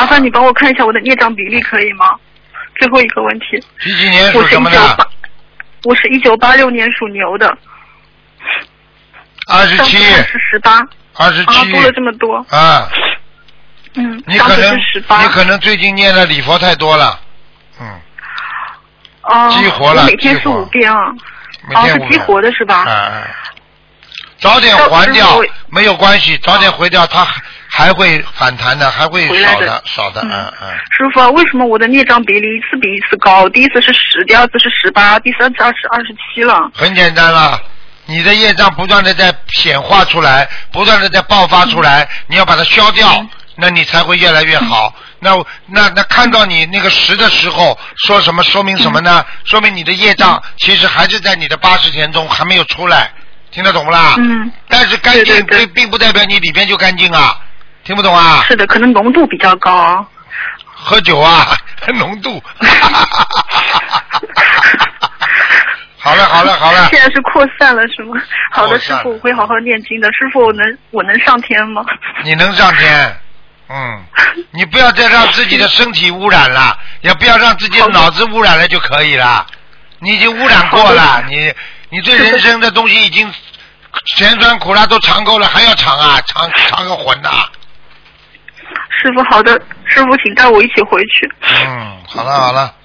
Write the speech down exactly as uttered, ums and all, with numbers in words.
麻烦你帮我看一下我的孽障比例可以吗？最后一个问题。 几几年属什么的？ 我是一九八六年属牛的。 二十七。 是十八。 二十七。 啊，多了这么多。 啊。 嗯。 你可能你可能最近念的礼佛太多了。嗯。 哦。 激活了。 我每天是五遍啊。 每天五遍。 哦，是激活的是吧？ 啊。早点还掉没有关系，早点回掉，它还会反弹的，还会少的，少的，嗯嗯。 师傅，为什么我的孽障比例一次比一次高？第一次是十，第二次是十八，第三次二十二十七了。 很简单了，你的业障不断的在显化出来，不断的在爆发出来，嗯、你要把它消掉，嗯、那你才会越来越好。嗯、那那那看到你那个十的时候，说什么？说明什么呢？嗯、说明你的业障其实还是在你的八十田中还没有出来。听得懂不啦？ 嗯。 但是干净并并不代表你里边就干净啊，听不懂啊？ 是的，可能浓度比较高。 喝酒啊，浓度。好了好了好了。 现在是扩散了是吗？好的，师傅，我会好好念经的。师傅，我能我能上天吗？ 你能上天，嗯，你不要再让自己的身体污染了，也不要让自己的脑子污染了就可以了。你已经污染过了，你。你对人生的东西已经甜酸苦辣都尝够了，还要尝啊？尝尝个混呐！ 师傅，好的，师傅，请带我一起回去。 嗯，好了好了。